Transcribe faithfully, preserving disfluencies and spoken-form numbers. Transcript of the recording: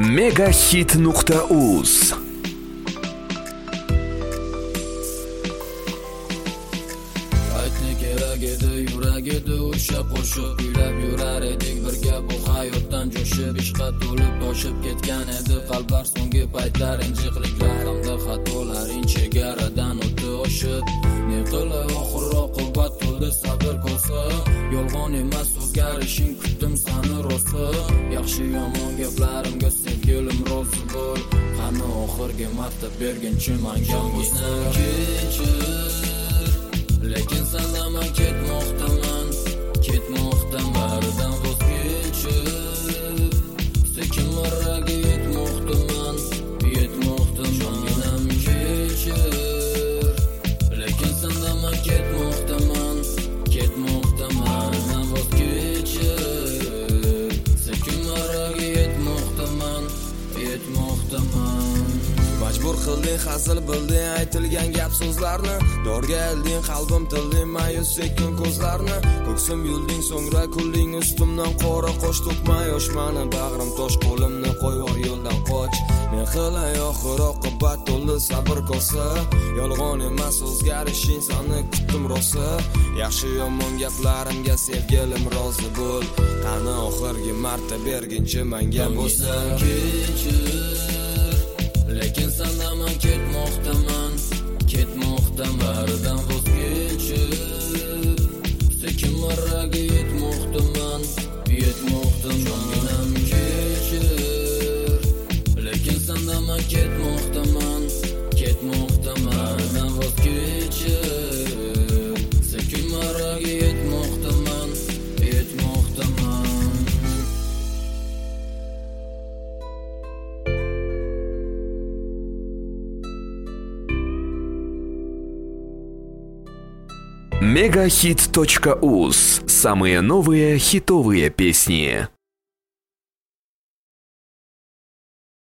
Megahit nuqta uz. Aytni kerak edi, yurak edi o'sha qo'shiq. Kuylab yurar edik birga bu hayotdan jo'shib. Ishqa to'lib toshib ketgan edi qalblar. So'nggi paytlar injiqliklar hamda xatolar chegaradan o'tdi oshib. Ne qilay oxir oqibat to'ldi sabr ko'sa. Yolg'on emas o'zgarishing kutdim sani rosa. Yaxshi yomon gaplarimga sevgilim rozi bo'l. Qani oxirgi marta berginchi menga bizni kechir. Lekin sendan men ketmoqdaman, ketmoqdaman baridan voz kechib. Sekin marraga yetmoqdaman, yetmoqdaman kechir. Lekin sendan men ketmoqdaman, ketmoqdaman baridan voz kechib. Sekin marraga yetmoqdaman, yetmoqdaman. Majbur qilding hazil bilding aytilgan gap so'zlarni. Dorga elding qalbim tilding mayus sekin ko'zlarni. Ko'ksim yulding so'ngra kulding ustimdan qora qo'sh to'kma yosh mani bag'rim tosh qo'limni qo'yvor yo'ldan qoch. Men qilay oxir oqibat to'ldi sabr ko'sa. Yolg'on emas o'zgarishing sani kutdim rosa. Yaxshi yomon gaplarimga sevgilim rozi bo'l. Qani oxirgi marta berginchi menga bo'lsin kechir. Lekin sendan men ketmoqdaman, ketmoqdaman baridan voz kechib. Sekin marraga yetmoqdaman, yetmoqdaman kechir. Lekin sendan men ketmoqdaman, ketmoqdaman baridan voz kechib. Sekin marraga yetmoqdaman, yetmoqdaman. Megahit точка уз. Самые новые хитовые песни.